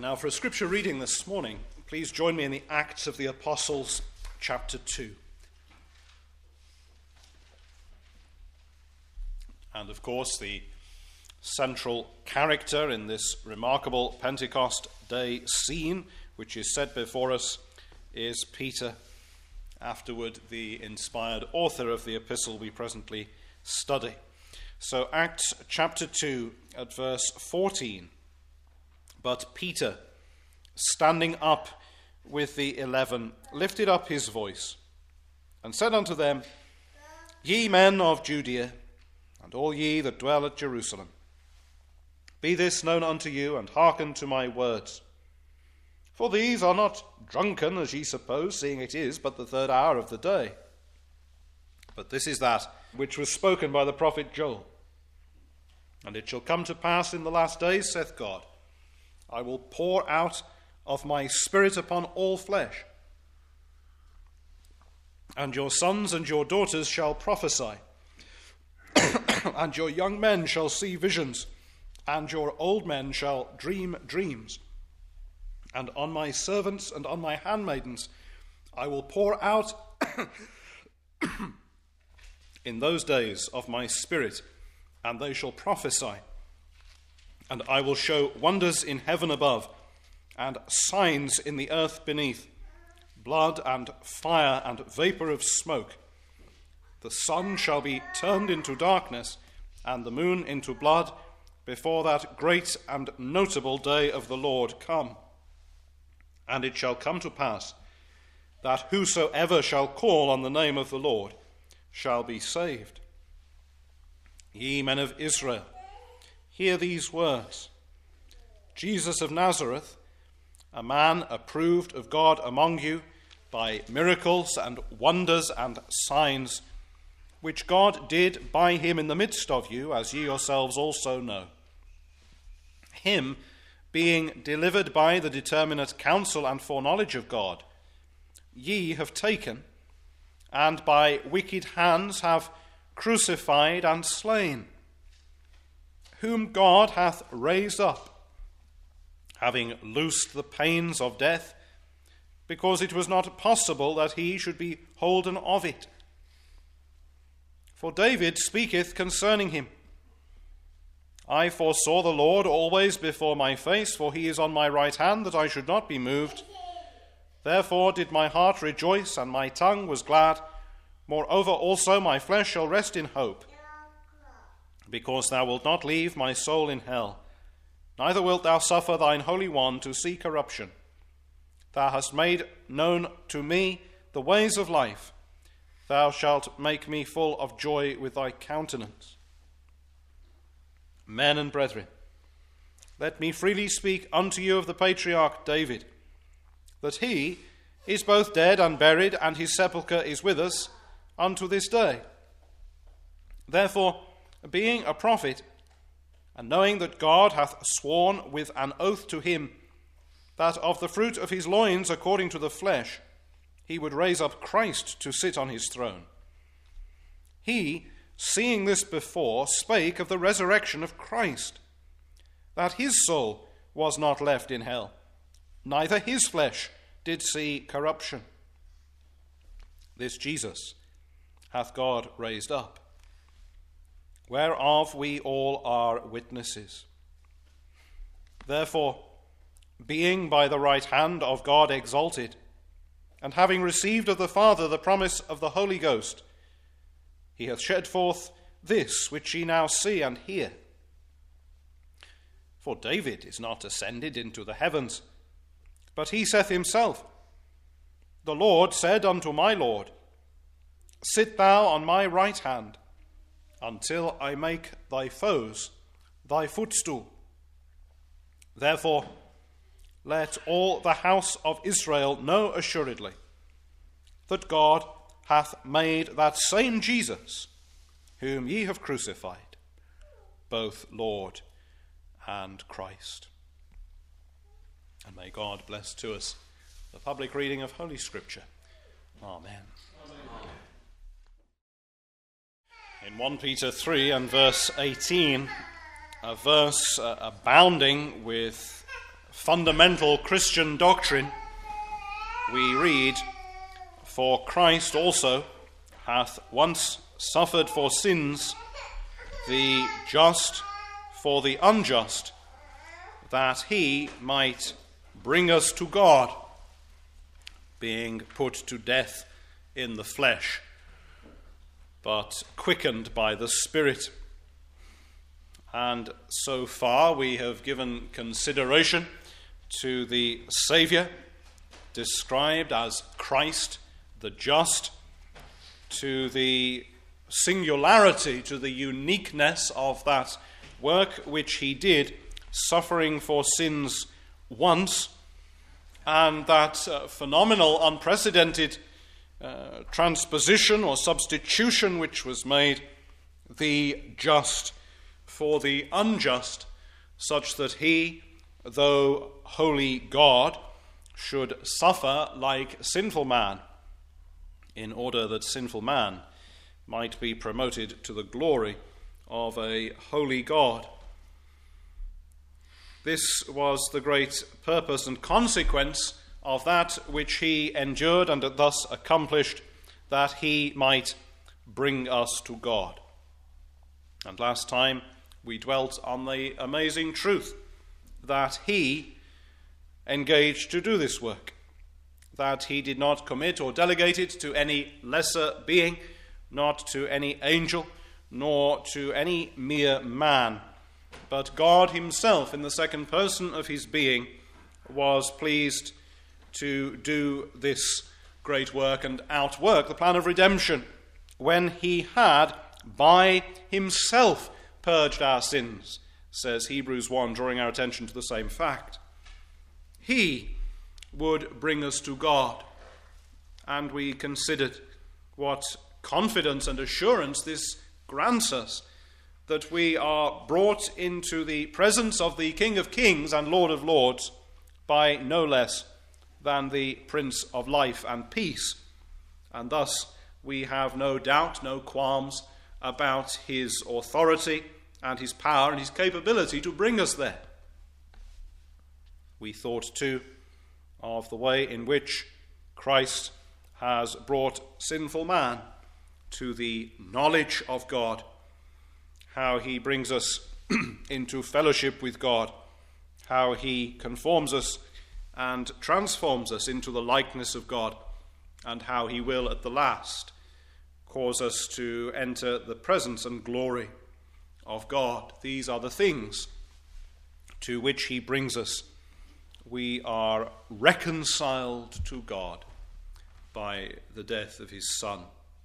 Now, for a scripture reading this morning, please join me in the Acts of the Apostles, chapter 2. And of course, the central character in this remarkable Pentecost Day scene, which is set before us, is Peter, afterward the inspired author of the epistle we presently study. So Acts chapter 2 at verse 14. But Peter, standing up with the 11, lifted up his voice and said unto them, Ye men of Judea, and all ye that dwell at Jerusalem, be this known unto you, and hearken to my words. For these are not drunken, as ye suppose, seeing it is but the third hour of the day. But this is that which was spoken by the prophet Joel. And it shall come to pass in the last days, saith God, I will pour out of my spirit upon all flesh, and your sons and your daughters shall prophesy, and your young men shall see visions, and your old men shall dream dreams. And on my servants and on my handmaidens I will pour out in those days of my spirit, and they shall prophesy. And I will show wonders in heaven above, and signs in the earth beneath, blood and fire and vapor of smoke. The sun shall be turned into darkness, and the moon into blood, before that great and notable day of the Lord come. And it shall come to pass, that whosoever shall call on the name of the Lord shall be saved. Ye men of Israel, hear these words. Jesus of Nazareth, a man approved of God among you by miracles and wonders and signs, which God did by him in the midst of you, as ye yourselves also know. Him being delivered by the determinate counsel and foreknowledge of God, ye have taken, and by wicked hands have crucified and slain, whom God hath raised up, having loosed the pains of death, because it was not possible that he should be holden of it. For David speaketh concerning him, I foresaw the Lord always before my face, for he is on my right hand, that I should not be moved. Therefore did my heart rejoice, and my tongue was glad. Moreover also my flesh shall rest in hope, because thou wilt not leave my soul in hell, neither wilt thou suffer thine Holy One to see corruption. Thou hast made known to me the ways of life. Thou shalt make me full of joy with thy countenance. Men and brethren, let me freely speak unto you of the patriarch David, that he is both dead and buried, and his sepulchre is with us unto this day. Therefore, being a prophet, and knowing that God hath sworn with an oath to him, that of the fruit of his loins, according to the flesh, he would raise up Christ to sit on his throne. He, seeing this before, spake of the resurrection of Christ, that his soul was not left in hell, neither his flesh did see corruption. This Jesus hath God raised up, whereof we all are witnesses. Therefore, being by the right hand of God exalted, and having received of the Father the promise of the Holy Ghost, he hath shed forth this which ye now see and hear. For David is not ascended into the heavens, but he saith himself, The Lord said unto my Lord, Sit thou on my right hand, until I make thy foes thy footstool. Therefore, let all the house of Israel know assuredly that God hath made that same Jesus, whom ye have crucified, both Lord and Christ. And may God bless to us the public reading of Holy Scripture. Amen. Amen. In 1 Peter 3 and verse 18, a verse abounding with fundamental Christian doctrine, we read, "For Christ also hath once suffered for sins, the just for the unjust, that he might bring us to God, being put to death in the flesh, but quickened by the Spirit." And so far we have given consideration to the Saviour, described as Christ the just, to the singularity, to the uniqueness of that work which he did, suffering for sins once, and that phenomenal, unprecedented transposition or substitution which was made, the just for the unjust, such that he, though holy God, should suffer like sinful man, in order that sinful man might be promoted to the glory of a holy God. This was the great purpose and consequence of that which he endured and thus accomplished, that he might bring us to God. And last time we dwelt on the amazing truth that he engaged to do this work, that he did not commit or delegate it to any lesser being, not to any angel, nor to any mere man, but God himself, in the second person of his being, was pleased to do this great work and outwork the plan of redemption, when he had by himself purged our sins, says Hebrews 1, drawing our attention to the same fact. He would bring us to God, and we considered what confidence and assurance this grants us, that we are brought into the presence of the King of Kings and Lord of Lords by no less than the Prince of Life and Peace, and thus we have no doubt, no qualms about his authority and his power and his capability to bring us there. We thought too of the way in which Christ has brought sinful man to the knowledge of God, how he brings us into fellowship with God, how he conforms us and transforms us into the likeness of God, and how he will at the last cause us to enter the presence and glory of God. These are the things to which he brings us. We are reconciled to God by the death of his Son.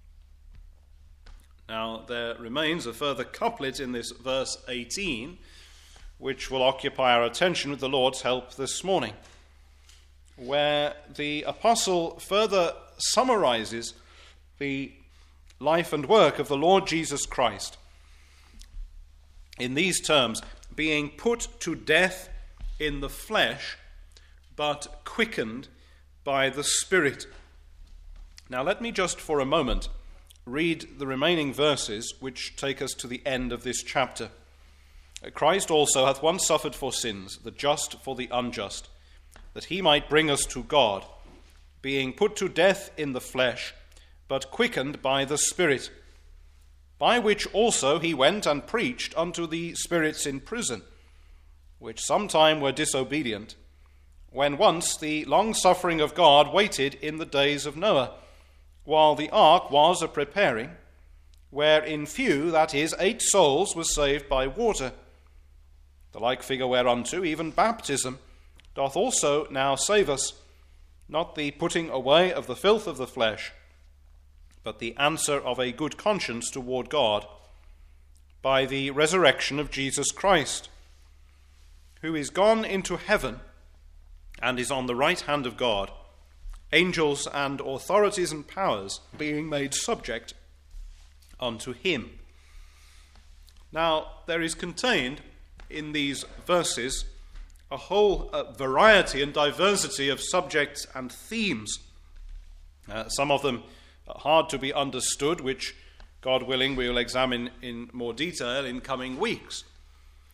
Now, there remains a further couplet in this verse 18, which will occupy our attention with the Lord's help this morning, where the apostle further summarizes the life and work of the Lord Jesus Christ in these terms: being put to death in the flesh, but quickened by the Spirit. Now let me just for a moment read the remaining verses which take us to the end of this chapter. Christ also hath once suffered for sins, the just for the unjust, that he might bring us to God, being put to death in the flesh, but quickened by the Spirit, by which also he went and preached unto the spirits in prison, which sometime were disobedient, when once the long-suffering of God waited in the days of Noah, while the ark was a-preparing, wherein few, that is, 8 souls, were saved by water. The like figure whereunto even baptism doth also now save us, not the putting away of the filth of the flesh, but the answer of a good conscience toward God, by the resurrection of Jesus Christ, who is gone into heaven and is on the right hand of God, angels and authorities and powers being made subject unto him. Now, there is contained in these verses a whole variety and diversity of subjects and themes, some of them hard to be understood, which, God willing, we will examine in more detail in coming weeks.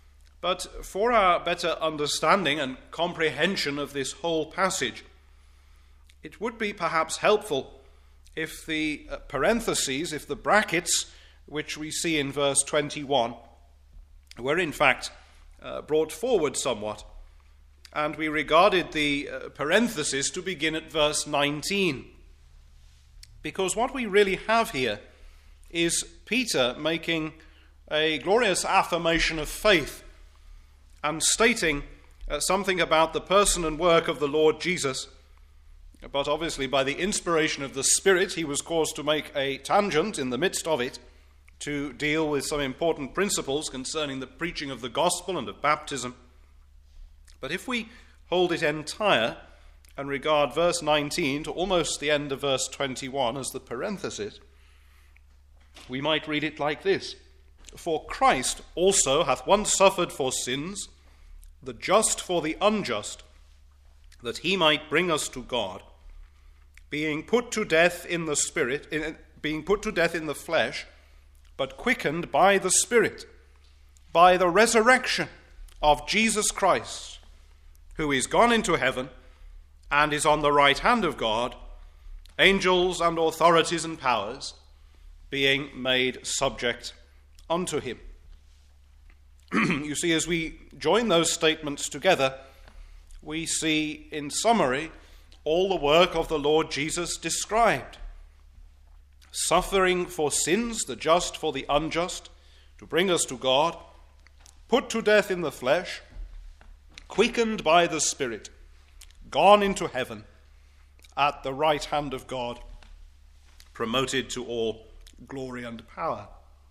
But for our better understanding and comprehension of this whole passage, it would be perhaps helpful if the parentheses, if the brackets, which we see in verse 21, were in fact brought forward somewhat, and we regarded the parentheses to begin at verse 19. Because what we really have here is Peter making a glorious affirmation of faith and stating something about the person and work of the Lord Jesus. But obviously by the inspiration of the Spirit, he was caused to make a tangent in the midst of it to deal with some important principles concerning the preaching of the gospel and of baptism. But if we hold it entire and regard verse 19 to almost the end of verse 21 as the parenthesis, we might read it like this: For Christ also hath once suffered for sins, the just for the unjust, that he might bring us to God, being put to death in the spirit, being put to death in the flesh, but quickened by the Spirit, by the resurrection of Jesus Christ, who is gone into heaven and is on the right hand of God, angels and authorities and powers being made subject unto him. You see, as we join those statements together, we see in summary all the work of the Lord Jesus described. Suffering for sins, the just for the unjust, to bring us to God, put to death in the flesh, quickened by the Spirit, gone into heaven, at the right hand of God, promoted to all glory and power.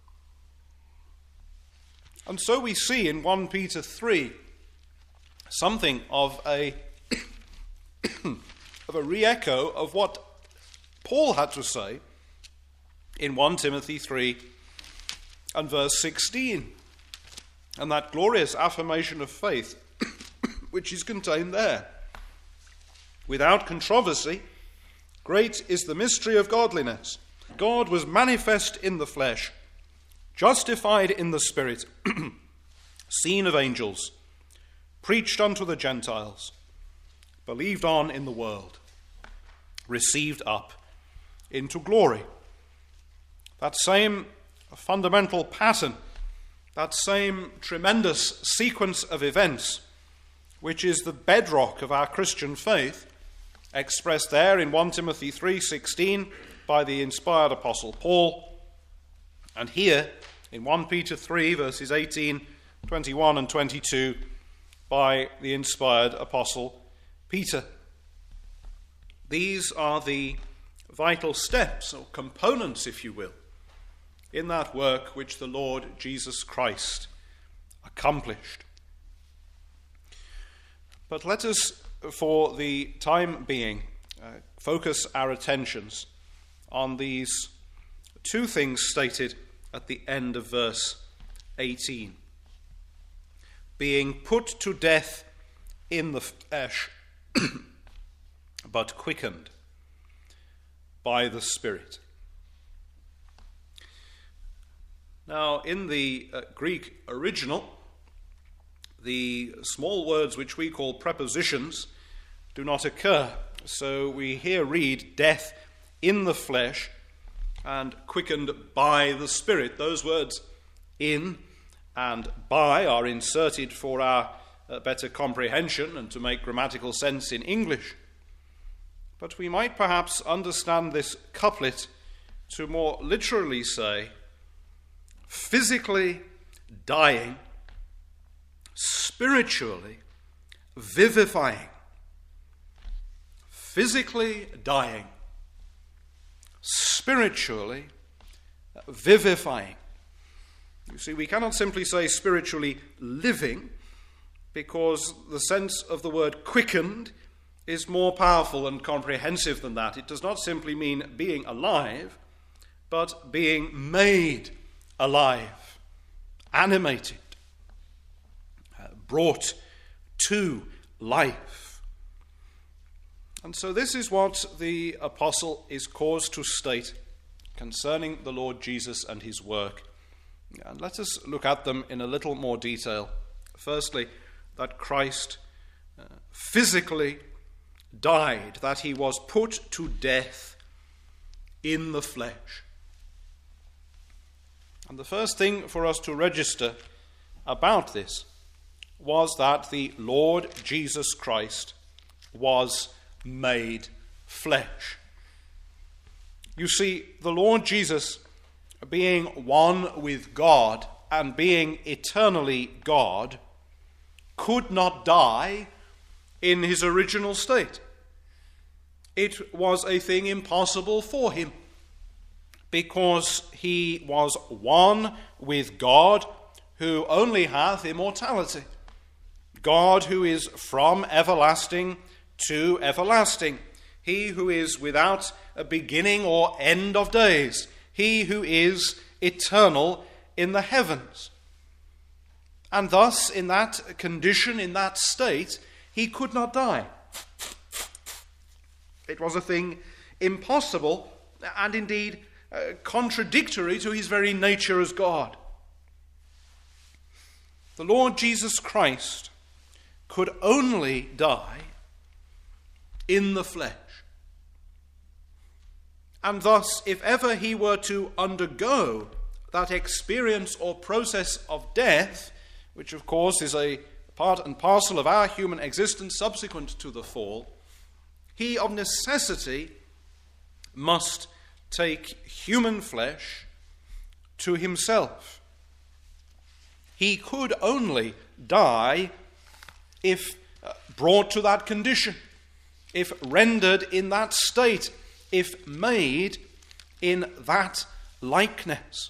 And so we see in 1 Peter 3 something of a re-echo of what Paul had to say in 1 Timothy 3 and verse 16, and that glorious affirmation of faith which is contained there. Without controversy, great is the mystery of godliness. God was manifest in the flesh, justified in the Spirit, seen of angels, preached unto the Gentiles, believed on in the world, received up into glory. That same fundamental pattern, that same tremendous sequence of events, which is the bedrock of our Christian faith, expressed there in 1 Timothy 3:16 by the inspired Apostle Paul, and here in 1 Peter 3 verses 18, 21 and 22 by the inspired Apostle Peter. These are the vital steps, or components, if you will, in that work which the Lord Jesus Christ accomplished. But let us, for the time being, focus our attentions on these two things stated at the end of verse 18. Being put to death in the flesh, but quickened by the Spirit. Now, in the Greek original, the small words which we call prepositions do not occur. So we here read death in the flesh and quickened by the Spirit. Those words in and by are inserted for our better comprehension and to make grammatical sense in English. But we might perhaps understand this couplet to more literally say, physically dying, spiritually vivifying. Physically dying, spiritually vivifying. You see, we cannot simply say spiritually living, because the sense of the word quickened is more powerful and comprehensive than that. It does not simply mean being alive, but being made alive, animated, brought to life. And so this is what the apostle is caused to state concerning the Lord Jesus and his work. And let us look at them in a little more detail Firstly, that Christ physically died, that he was put to death in the flesh. And the first thing for us to register about this was that the Lord Jesus Christ was made flesh. You see, the Lord Jesus, being one with God and being eternally God, could not die in his original state. It was a thing impossible for him, because he was one with God, who only hath immortality. God who is from everlasting to everlasting. He who is without a beginning or end of days. He who is eternal in the heavens. And thus, in that condition, in that state, he could not die. It was a thing impossible and indeed contradictory to his very nature as God. The Lord Jesus Christ could only die in the flesh. And thus, if ever he were to undergo that experience or process of death, which of course is a part and parcel of our human existence subsequent to the fall, he of necessity must take human flesh to himself. He could only die if brought to that condition, if rendered in that state, if made in that likeness.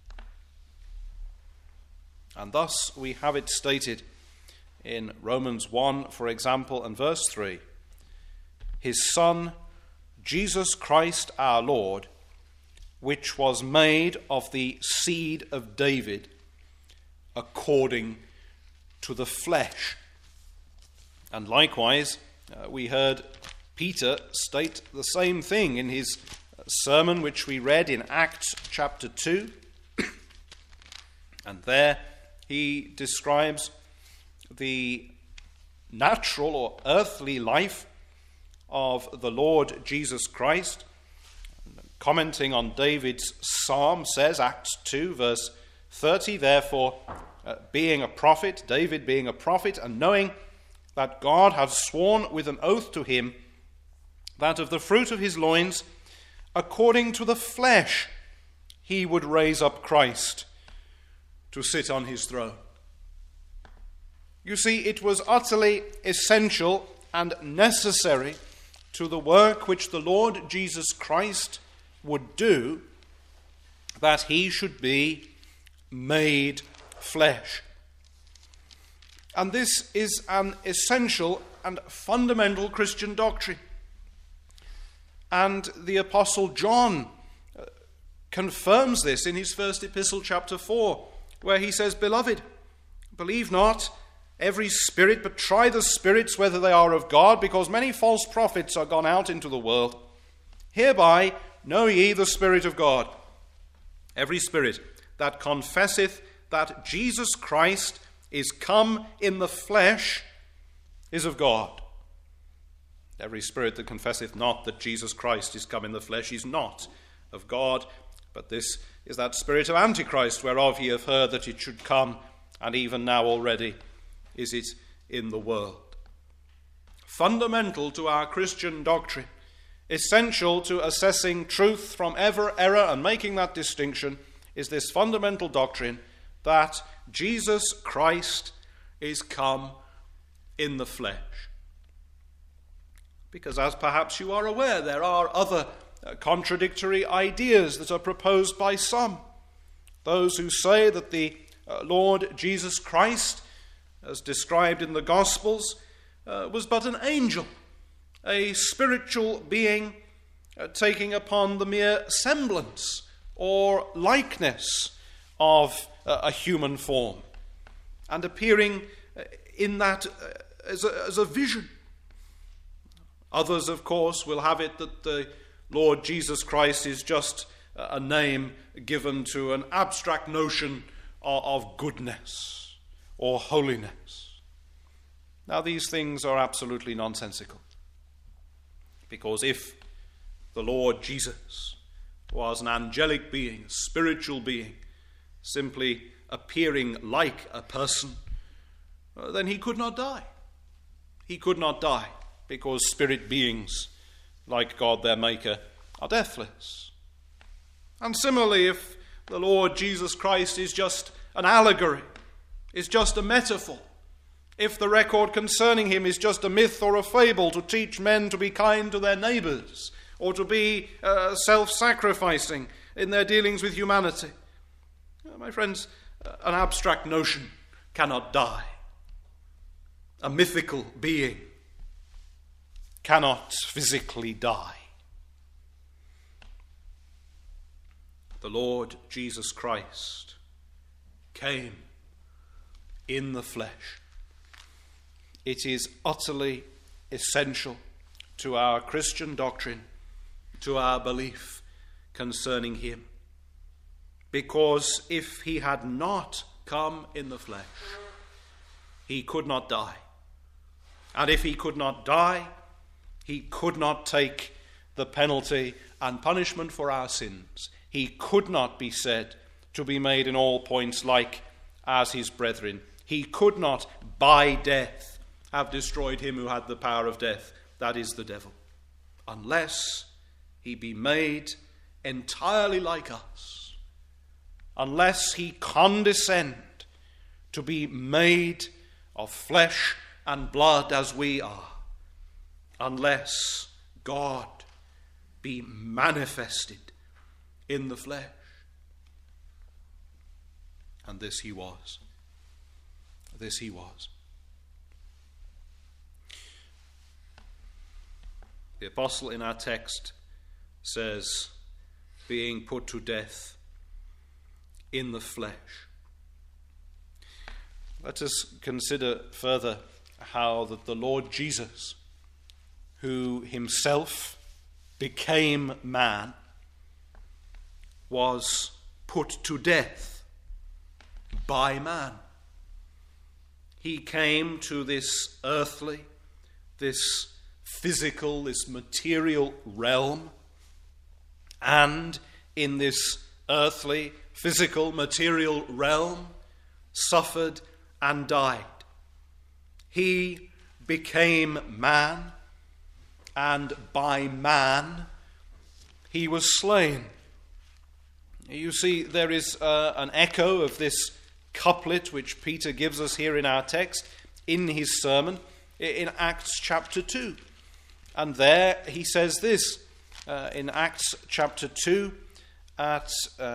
And thus we have it stated in Romans 1, for example, and verse 3, his Son, Jesus Christ our Lord, which was made of the seed of David, according to the flesh. And likewise, we heard Peter state the same thing in his sermon, which we read in Acts chapter 2. And there he describes the natural or earthly life of the Lord Jesus Christ. Commenting on David's psalm, says, Acts 2, verse 30, therefore, being a prophet, David being a prophet, and knowing that God had sworn with an oath to him that of the fruit of his loins, according to the flesh, he would raise up Christ to sit on his throne. You see, it was utterly essential and necessary to the work which the Lord Jesus Christ would do that he should be made flesh. And this is an essential and fundamental Christian doctrine. And the Apostle John confirms this in his first epistle, chapter 4, where he says, Beloved, believe not every spirit, but try the spirits whether they are of God, because many false prophets are gone out into the world. Hereby know ye the Spirit of God. Every spirit that confesseth that Jesus Christ is come in the flesh is of God. Every spirit that confesseth not that Jesus Christ is come in the flesh is not of God, but this is that spirit of Antichrist, whereof ye have heard that it should come, and even now already is it in the world. Fundamental to our Christian doctrine, essential to assessing truth from error and making that distinction, is this fundamental doctrine that Jesus Christ is come in the flesh. Because, as perhaps you are aware, there are other contradictory ideas that are proposed by some. Those who say that the Lord Jesus Christ, as described in the Gospels, was but an angel, a spiritual being taking upon the mere semblance or likeness of a human form, and appearing in that as a vision. Others, of course, will have it that the Lord Jesus Christ is just a name given to an abstract notion of goodness, or holiness. Now, these things are absolutely nonsensical, because if the Lord Jesus was an angelic being, a spiritual being, simply appearing like a person, then he could not die. He could not die, because spirit beings, like God their Maker, are deathless. And similarly, if the Lord Jesus Christ is just an allegory, is just a metaphor, if the record concerning him is just a myth or a fable to teach men to be kind to their neighbours, or to be self-sacrificing in their dealings with humanity, my friends, an abstract notion cannot die. A mythical being cannot physically die. The Lord Jesus Christ came in the flesh. It is utterly essential to our Christian doctrine, to our belief concerning him. Because if he had not come in the flesh, he could not die. And if he could not die, he could not take the penalty and punishment for our sins. He could not be said to be made in all points like as his brethren. He could not, by death, have destroyed him who had the power of death, that is the devil, unless he be made entirely like us, unless he condescend to be made of flesh and blood as we are, unless God be manifested in the flesh. And this he was. This he was. The apostle in our text says, being put to death in the flesh. Let us consider further how that the Lord Jesus, who himself became man, was put to death by man. He came to this earthly, this physical, this material realm, and in this earthly, physical, material realm, suffered and died. He became man, and by man he was slain. You see, there is an echo of this couplet which Peter gives us here in our text in his sermon in Acts chapter 2. And there he says this in Acts chapter 2 at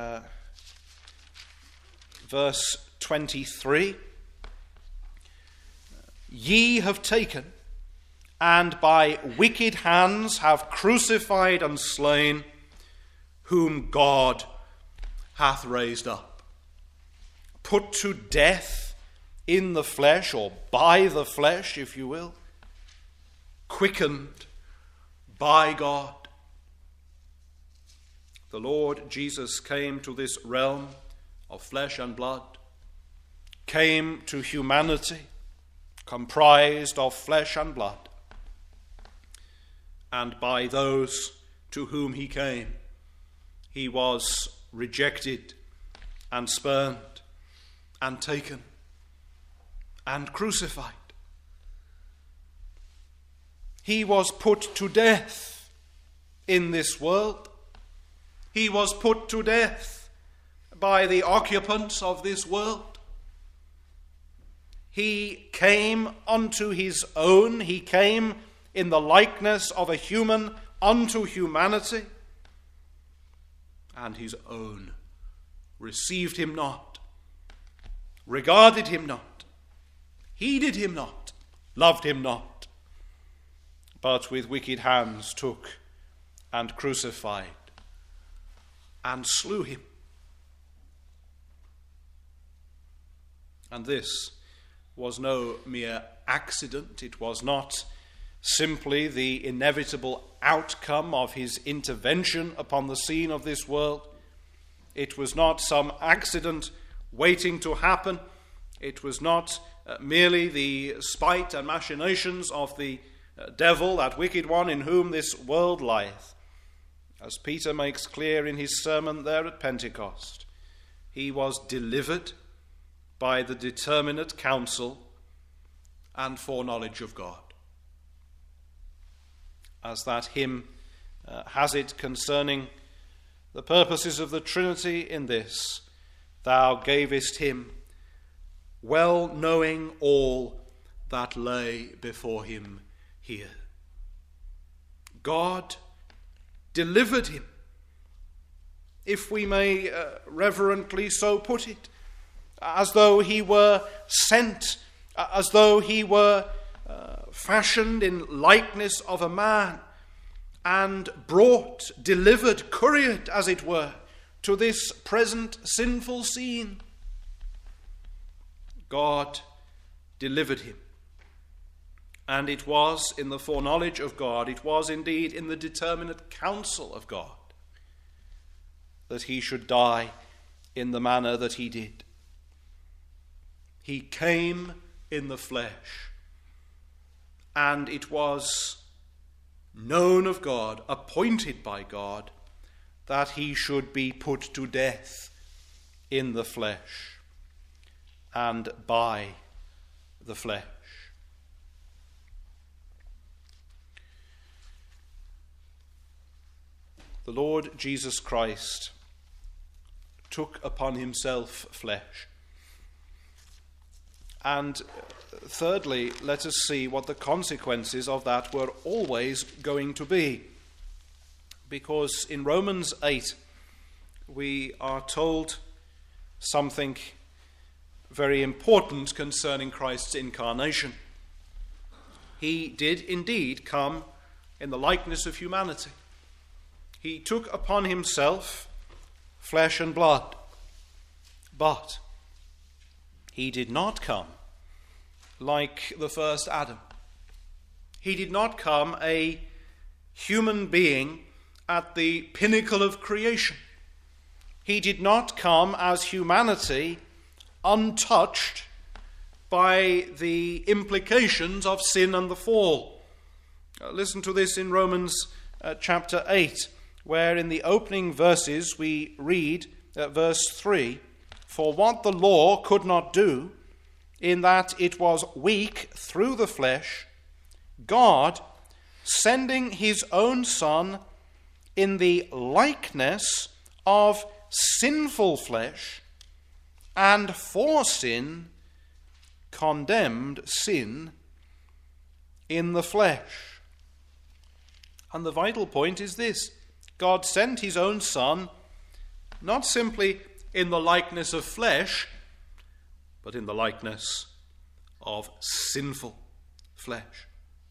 verse 23. Ye have taken, and by wicked hands have crucified and slain, whom God hath raised up. Put to death in the flesh, or by the flesh, if you will, quickened by God. The Lord Jesus came to this realm of flesh and blood, came to humanity comprised of flesh and blood, and by those to whom he came, he was rejected and spurned and taken and crucified. He was put to death in this world. He was put to death by the occupants of this world. He came unto his own. He came in the likeness of a human unto humanity. And his own received him not, regarded him not, heeded him not, loved him not, but with wicked hands took and crucified and slew him. And this was no mere accident. It was not simply the inevitable outcome of his intervention upon the scene of this world. It was not some accident waiting to happen It was not merely the spite and machinations of the devil, that wicked one in whom this world lieth. As Peter makes clear in his sermon there at Pentecost, he was delivered by the determinate counsel and foreknowledge of God. As that hymn has it concerning the purposes of the Trinity in this, thou gavest him, well knowing all that lay before him here. God delivered him, if we may reverently so put it, as though he were sent, as though he were fashioned in likeness of a man, and brought, delivered, couriered, as it were, to this present sinful scene. God delivered him. And it was in the foreknowledge of God, it was indeed in the determinate counsel of God, that he should die in the manner that he did. He came in the flesh, and it was known of God, appointed by God, that he should be put to death in the flesh and by the flesh. The Lord Jesus Christ took upon himself flesh. And thirdly, let us see what the consequences of that were always going to be. Because in Romans 8, we are told something very important concerning Christ's incarnation. He did indeed come in the likeness of humanity. He took upon himself flesh and blood, but he did not come like the first Adam. He did not come a human being at the pinnacle of creation. He did not come as humanity untouched by the implications of sin and the fall. Listen to this in Romans chapter 8, where in the opening verses we read verse 3, for what the law could not do, in that it was weak through the flesh, God, sending his own Son in the likeness of sinful flesh, and for sin, condemned sin in the flesh. And the vital point is this: God sent his own Son not simply in the likeness of flesh, but in the likeness of sinful flesh.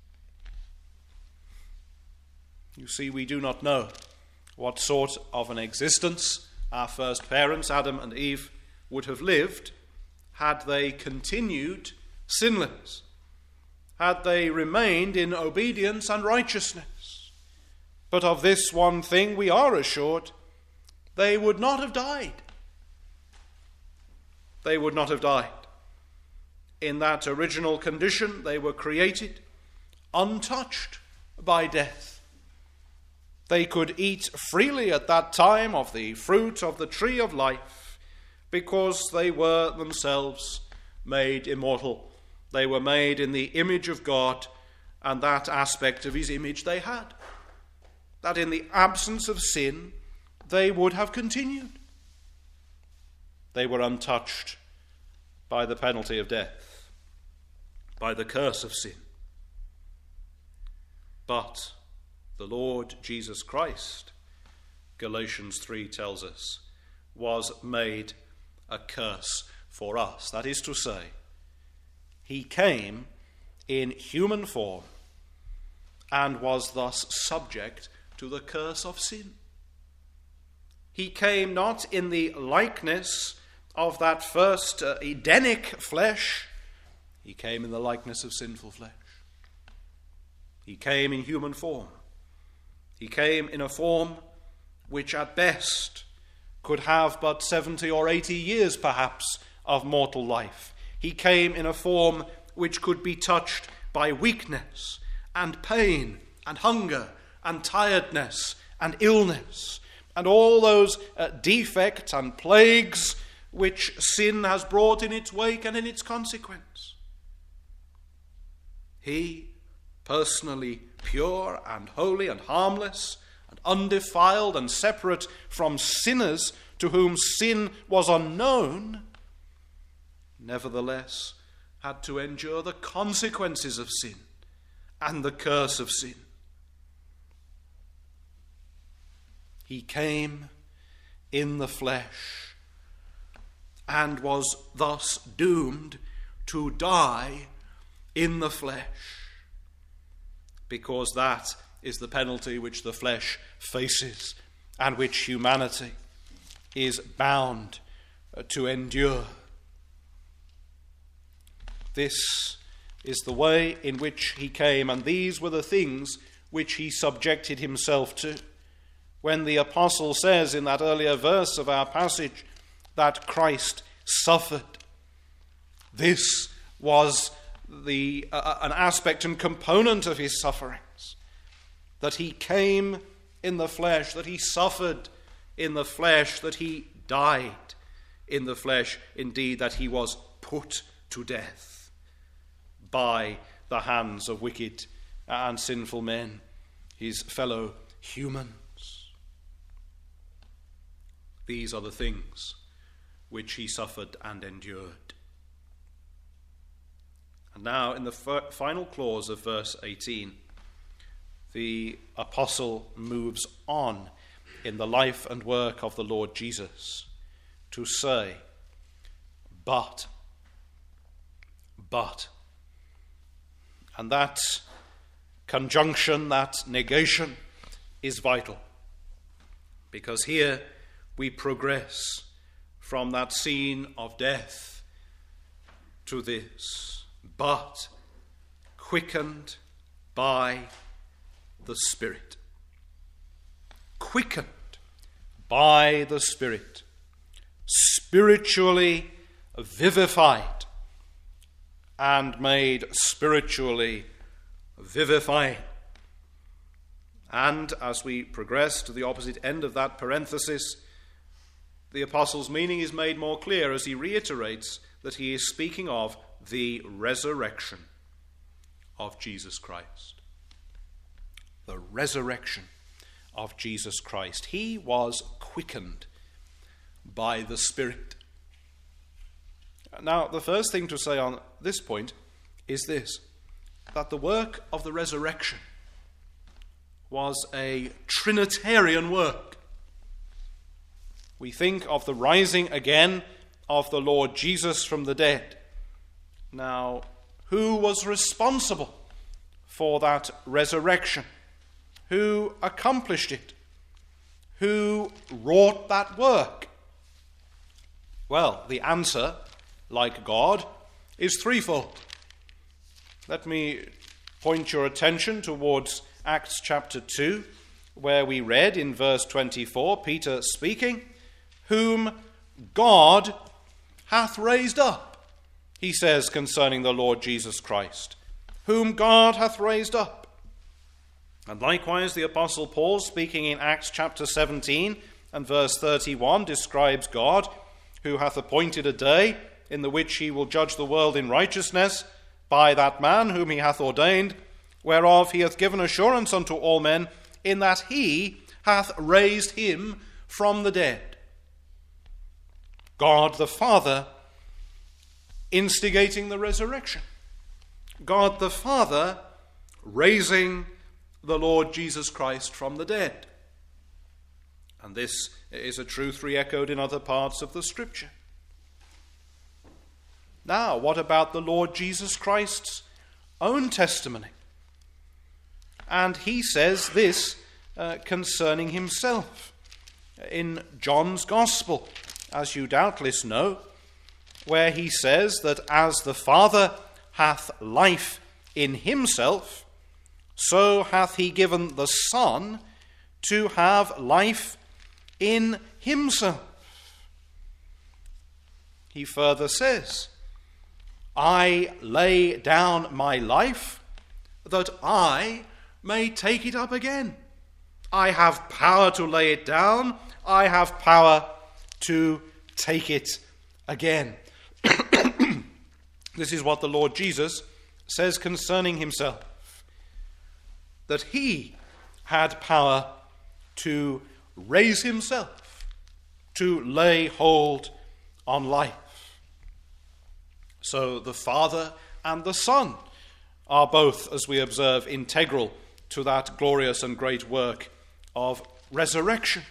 You see, we do not know what sort of an existence our first parents, Adam and Eve, would have lived had they continued sinless, had they remained in obedience and righteousness. But of this one thing we are assured: they would not have died. They would not have died. In that original condition, they were created untouched by death. They could eat freely at that time of the fruit of the tree of life, because they were themselves made immortal. They were made in the image of God, and that aspect of his image they had, that in the absence of sin, they would have continued. They were untouched by the penalty of death, by the curse of sin. But the Lord Jesus Christ, Galatians 3 tells us, was made a curse for us. That is to say, he came in human form and was thus subject to the curse of sin. He came not in the likeness of that first Edenic flesh. He came in the likeness of sinful flesh. He came in human form. He came in a form which at best could have but 70 or 80 years perhaps of mortal life. He came in a form which could be touched by weakness and pain and hunger and tiredness and illness and all those defects and plagues which sin has brought in its wake and in its consequence. He, personally pure and holy and harmless and undefiled and separate from sinners to whom sin was unknown, nevertheless had to endure the consequences of sin and the curse of sin. He came in the flesh and was thus doomed to die in the flesh, because that is the penalty which the flesh faces and which humanity is bound to endure. This is the way in which he came, and these were the things which he subjected himself to. When the apostle says in that earlier verse of our passage that Christ suffered, this was an aspect and component of his sufferings, that he came in the flesh, that he suffered in the flesh, that he died in the flesh, indeed that he was put to death by the hands of wicked and sinful men, his fellow humans. These are the things which he suffered and endured. And now, in the final clause of verse 18, the apostle moves on in the life and work of the Lord Jesus to say, but. And that conjunction, that negation, is vital, because here we progress from that scene of death to this, but quickened by the Spirit. Quickened by the Spirit. Spiritually vivified and made spiritually vivifying. And as we progress to the opposite end of that parenthesis, the apostle's meaning is made more clear as he reiterates that he is speaking of the resurrection of Jesus Christ. The resurrection of Jesus Christ. He was quickened by the Spirit. Now, the first thing to say on this point is this, that the work of the resurrection was a Trinitarian work. We think of the rising again of the Lord Jesus from the dead. Now, who was responsible for that resurrection? Who accomplished it? Who wrought that work? Well, the answer, like God, is threefold. Let me point your attention towards Acts chapter 2, where we read in verse 24, Peter speaking, whom God hath raised up, he says concerning the Lord Jesus Christ, whom God hath raised up. And likewise the Apostle Paul, speaking in Acts chapter 17 and verse 31, describes God, who hath appointed a day in the which he will judge the world in righteousness by that man whom he hath ordained, whereof he hath given assurance unto all men, in that he hath raised him from the dead. God the Father instigating the resurrection. God the Father raising the Lord Jesus Christ from the dead. And this is a truth re-echoed in other parts of the Scripture. Now, what about the Lord Jesus Christ's own testimony? And he says this concerning himself in John's Gospel, as you doubtless know, where he says that as the Father hath life in himself, so hath he given the Son to have life in himself. He further says I lay down my life that I may take it up again. I have power to lay it down. I have power to take it again. This is what the Lord Jesus says concerning himself, that he had power to raise himself, to lay hold on life. So the Father and the Son are both, as we observe, integral to that glorious and great work of resurrection.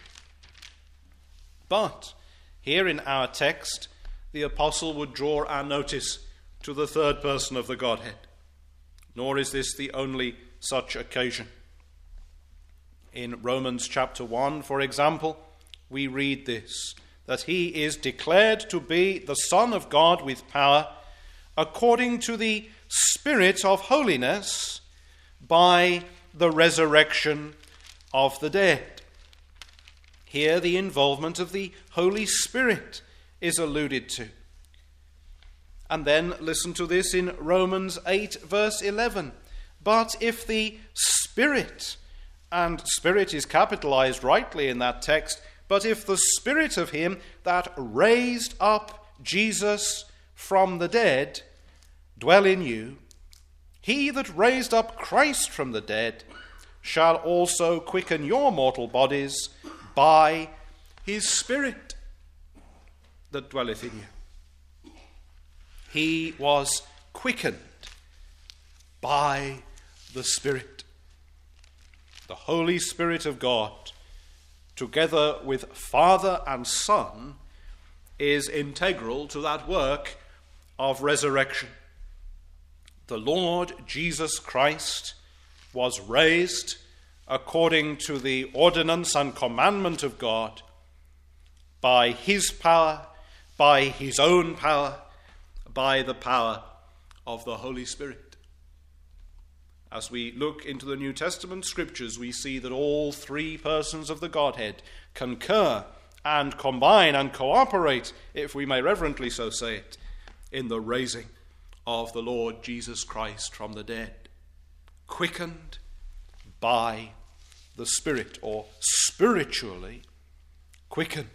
But here in our text, the apostle would draw our notice to the third person of the Godhead. Nor is this the only such occasion. In Romans chapter 1, for example, we read this, that he is declared to be the Son of God with power, according to the Spirit of holiness, by the resurrection of the dead. Here the involvement of the Holy Spirit is alluded to. And then listen to this in Romans 8 verse 11. But if the Spirit, and Spirit is capitalized rightly in that text, but if the Spirit of him that raised up Jesus from the dead dwell in you, he that raised up Christ from the dead shall also quicken your mortal bodies by his Spirit that dwelleth in you. He was quickened by the Spirit. The Holy Spirit of God, together with Father and Son, is integral to that work of resurrection. The Lord Jesus Christ was raised according to the ordinance and commandment of God by his power, by his own power, by the power of the Holy Spirit. As we look into the New Testament scriptures, we see that all three persons of the Godhead concur and combine and cooperate, if we may reverently so say it, in the raising of the Lord Jesus Christ from the dead, quickened by the Spirit, or spiritually quickened.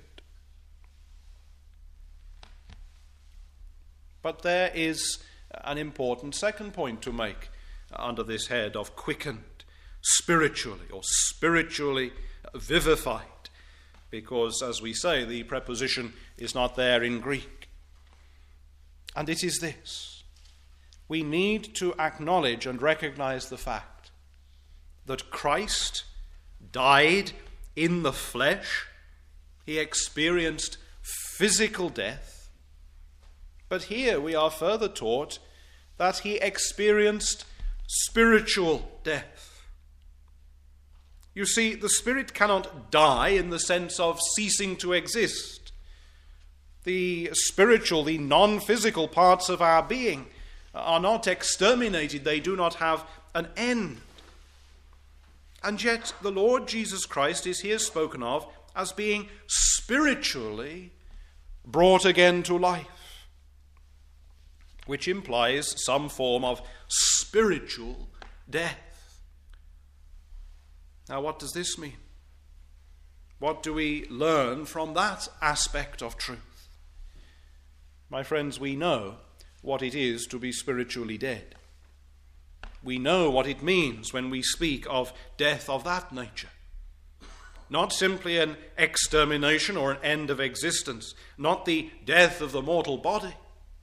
But there is an important second point to make under this head of quickened spiritually, or spiritually vivified, because, as we say, the preposition is not there in Greek. And it is this: we need to acknowledge and recognize the fact that Christ died in the flesh. He experienced physical death. But here we are further taught that he experienced spiritual death. You see, the spirit cannot die in the sense of ceasing to exist. The spiritual, the non-physical parts of our being are not exterminated. They do not have an end. And yet the Lord Jesus Christ is here spoken of as being spiritually brought again to life, which implies some form of spiritual death. Now, what does this mean? What do we learn from that aspect of truth? My friends, we know what it is to be spiritually dead. We know what it means when we speak of death of that nature. Not simply an extermination or an end of existence, not the death of the mortal body.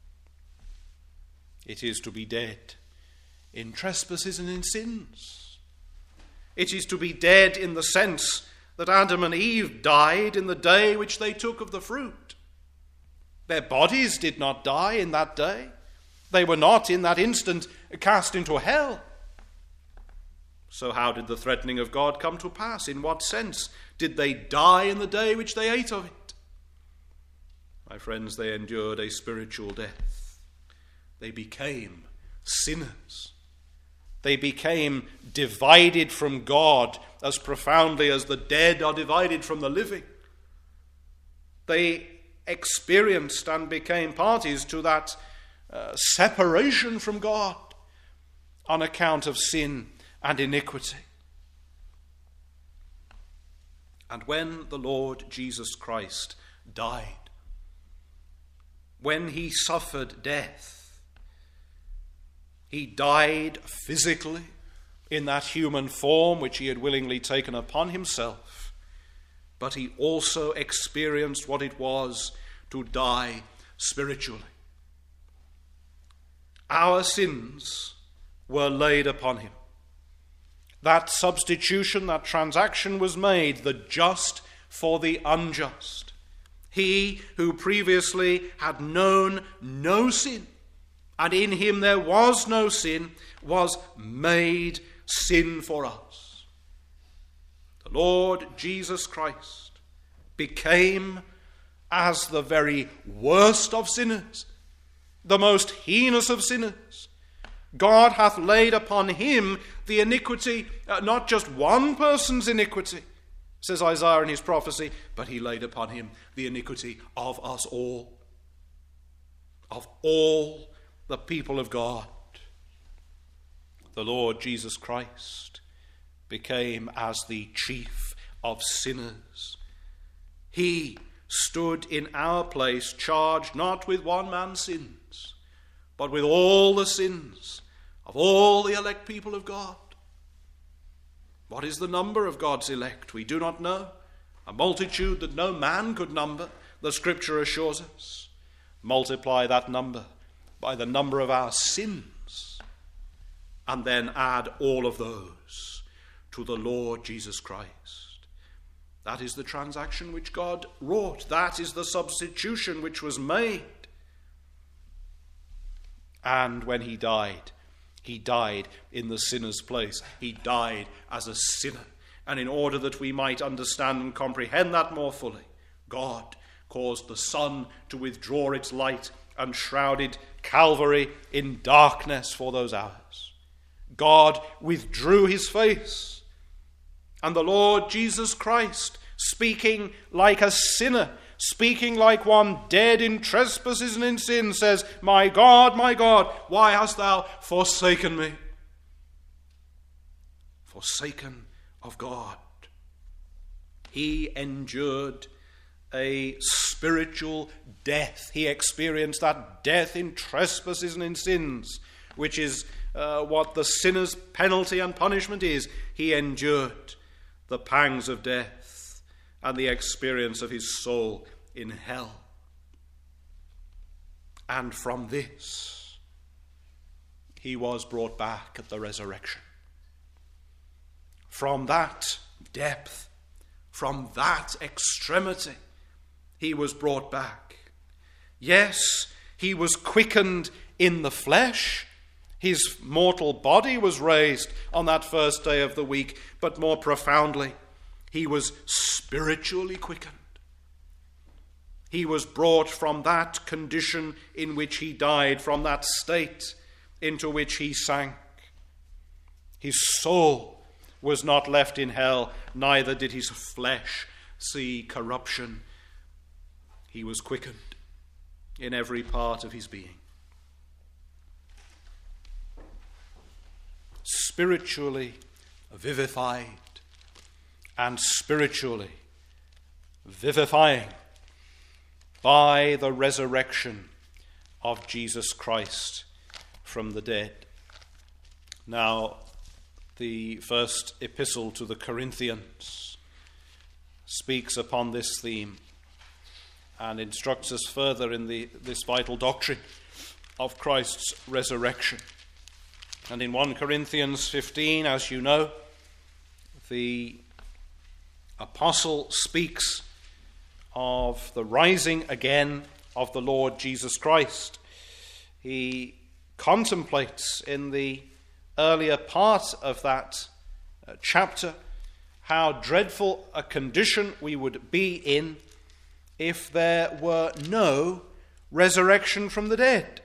It is to be dead in trespasses and in sins. It is to be dead in the sense that Adam and Eve died in the day which they took of the fruit. Their bodies did not die in that day. They were not in that instant cast into hell. So how did the threatening of God come to pass? In what sense did they die in the day which they ate of it? My friends, they endured a spiritual death. They became sinners. They became divided from God as profoundly as the dead are divided from the living. They experienced and became parties to that separation from God on account of sin and iniquity. And when the Lord Jesus Christ died, when he suffered death, he died physically in that human form which he had willingly taken upon himself, but he also experienced what it was to die spiritually. Our sins were laid upon him. That substitution, that transaction was made, the just for the unjust. He who previously had known no sin, and in him there was no sin, was made sin for us. The Lord Jesus Christ became as the very worst of sinners, the most heinous of sinners. God hath laid upon him the iniquity, not just one person's iniquity, says Isaiah in his prophecy, but he laid upon him the iniquity of us all, of all the people of God. The Lord Jesus Christ became as the chief of sinners. He stood in our place, charged not with one man's sins, but with all the sins of all the elect people of God. What is the number of God's elect? We do not know. A multitude that no man could number, the Scripture assures us. Multiply that number by the number of our sins, and then add all of those to the Lord Jesus Christ. That is the transaction which God wrought. That is the substitution which was made. And when he died in the sinner's place. He died as a sinner. And in order that we might understand and comprehend that more fully, God caused the sun to withdraw its light and shrouded Calvary in darkness for those hours. God withdrew his face, and the Lord Jesus Christ, speaking like a sinner, speaking like one dead in trespasses and in sin, says, my God, why hast thou forsaken me?" Forsaken of God. He endured a spiritual death. He experienced that death in trespasses and in sins, which is what the sinner's penalty and punishment is. He endured the pangs of death and the experience of his soul in hell. And from this, he was brought back at the resurrection. From that depth, from that extremity, he was brought back. Yes, he was quickened in the flesh. His mortal body was raised on that first day of the week, but more profoundly, he was spiritually quickened. He was brought from that condition in which he died, from that state into which he sank. His soul was not left in hell, neither did his flesh see corruption. He was quickened in every part of his being. Spiritually vivified and spiritually vivifying by the resurrection of Jesus Christ from the dead. Now, the first epistle to the Corinthians speaks upon this theme and instructs us further in this vital doctrine of Christ's resurrection. And in 1 Corinthians 15, as you know, the apostle speaks of the rising again of the Lord Jesus Christ. He contemplates in the earlier part of that chapter how dreadful a condition we would be in if there were no resurrection from the dead.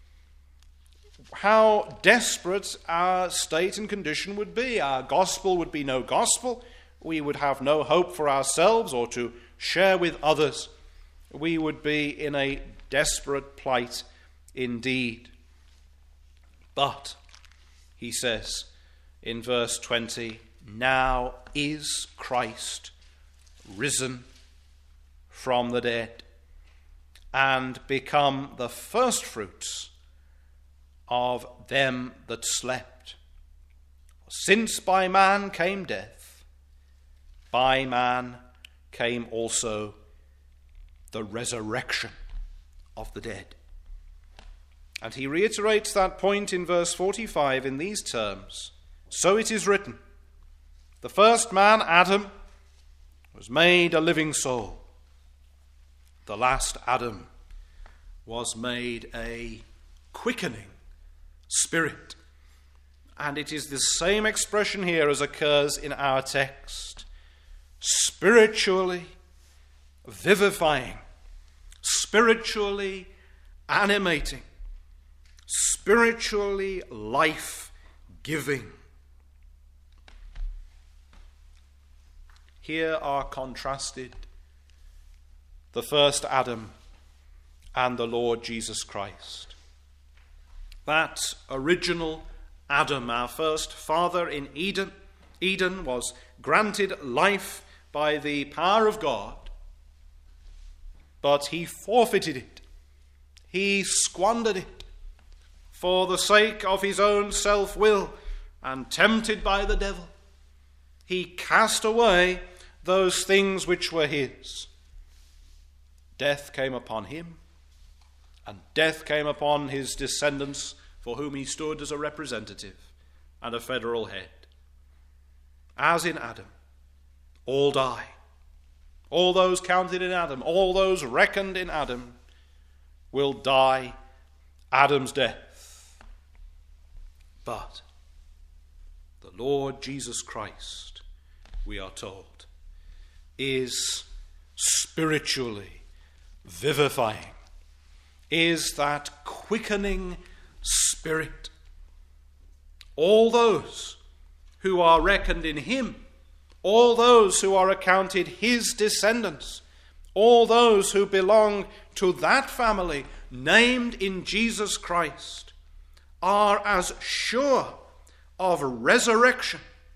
How desperate our state and condition would be. Our gospel would be no gospel. We would have no hope for ourselves or to share with others. We would be in a desperate plight indeed. But, he says in verse 20, now is Christ risen from the dead and become the firstfruits of them that slept. Since by man came death, by man came also the resurrection of the dead. And he reiterates that point in verse 45 in these terms. So it is written, the first man, Adam, was made a living soul. The last Adam was made a quickening spirit. And it is the same expression here as occurs in our text. Spiritually vivifying, spiritually animating, spiritually life-giving. Here are contrasted the first Adam and the Lord Jesus Christ. That original Adam, our first father in Eden was granted life by the power of God, but he forfeited it. He squandered it for the sake of his own self-will, and tempted by the devil, he cast away those things which were his. Death came upon him, and death came upon his descendants, for whom he stood as a representative and a federal head. As in Adam, all die. All those counted in Adam, all those reckoned in Adam, will die Adam's death. But the Lord Jesus Christ, we are told, is spiritually vivifying, is that quickening spirit. All those who are reckoned in him, all those who are accounted his descendants, all those who belong to that family named in Jesus Christ, are as sure of resurrection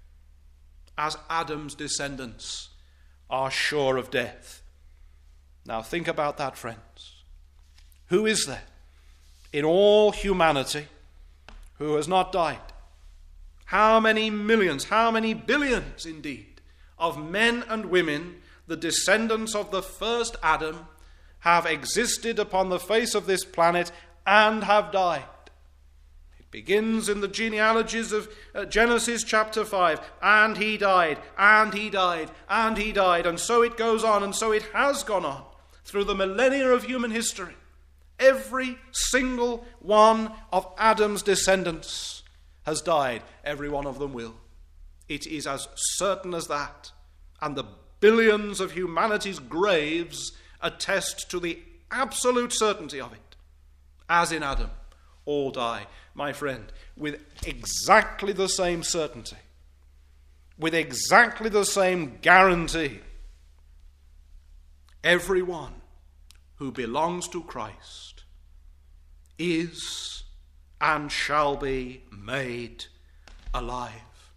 as Adam's descendants are sure of death. Now think about that, friends. Who is there in all humanity who has not died? How many millions, how many billions indeed, of men and women, the descendants of the first Adam, have existed upon the face of this planet and have died? It begins in the genealogies of Genesis chapter 5. And he died, and he died, and he died. And so it goes on, and so it has gone on through the millennia of human history. Every single one of Adam's descendants has died. Every one of them will. It is as certain as that. And the billions of humanity's graves attest to the absolute certainty of it. As in Adam, all die. My friend, with exactly the same certainty, with exactly the same guarantee, everyone who belongs to Christ is and shall be made alive.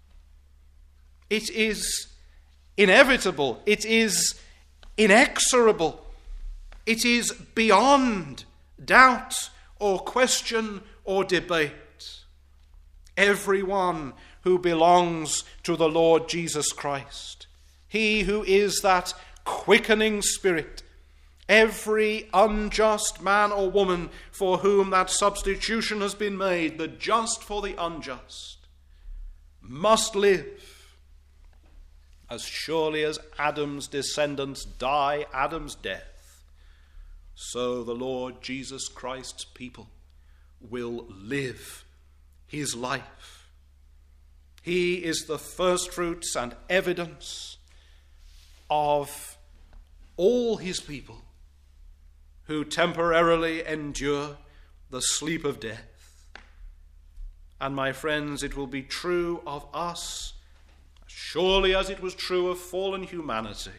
It is inevitable. It is inexorable. It is beyond doubt or question or debate. Everyone who belongs to the Lord Jesus Christ, he who is that quickening spirit, every unjust man or woman for whom that substitution has been made, the just for the unjust, must live. As surely as Adam's descendants die Adam's death, so the Lord Jesus Christ's people will live his life. He is the firstfruits and evidence of all his people who temporarily endure the sleep of death. And my friends, it will be true of us surely as it was true of fallen humanity.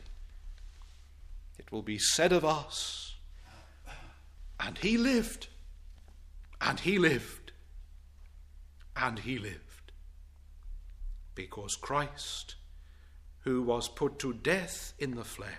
It will be said of us, and he lived, And he lived. And he lived. Because Christ, who was put to death in the flesh,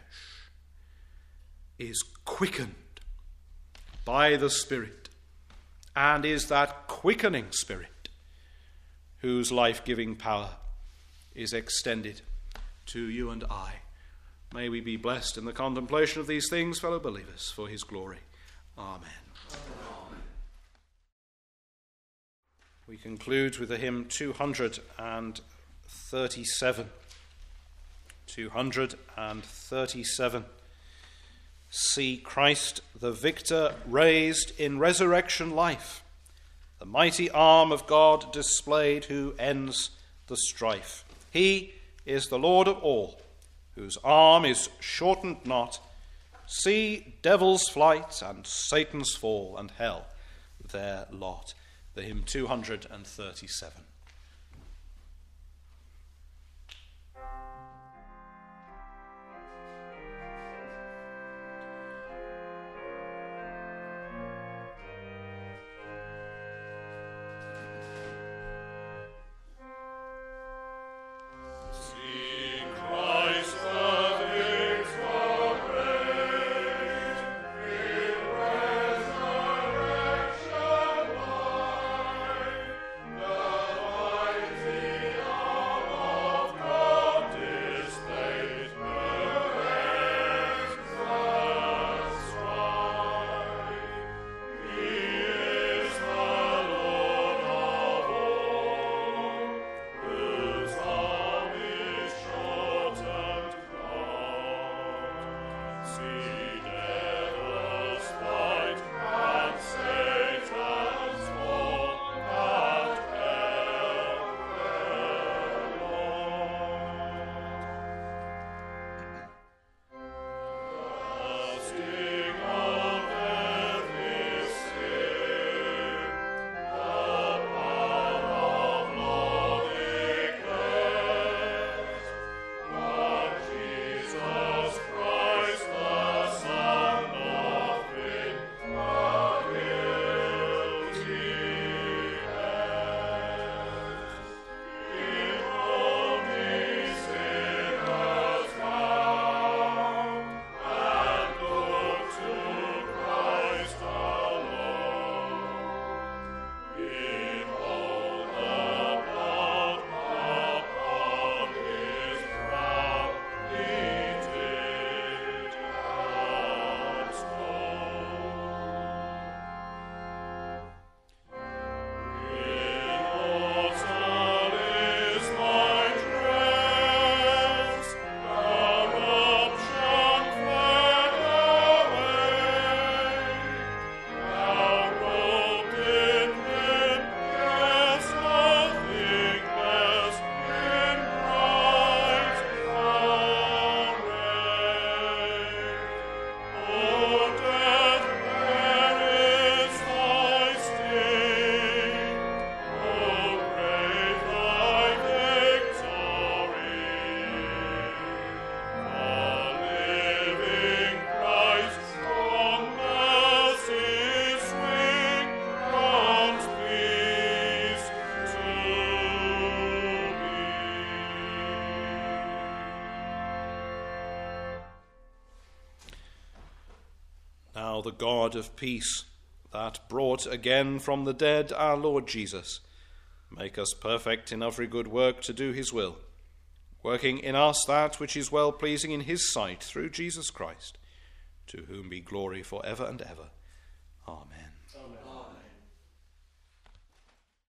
is quickened by the Spirit, and is that quickening Spirit whose life-giving power is extended to you and I. May we be blessed in the contemplation of these things, fellow believers, for his glory. Amen. We conclude with the hymn 237. 237. See Christ the victor raised in resurrection life, the mighty arm of God displayed who ends the strife. He is the Lord of all, whose arm is shortened not. See devil's flight and Satan's fall, and hell their lot. The hymn 237. Now the God of peace, that brought again from the dead our Lord Jesus, make us perfect in every good work to do his will, working in us that which is well-pleasing in his sight through Jesus Christ, to whom be glory for ever and ever. Amen.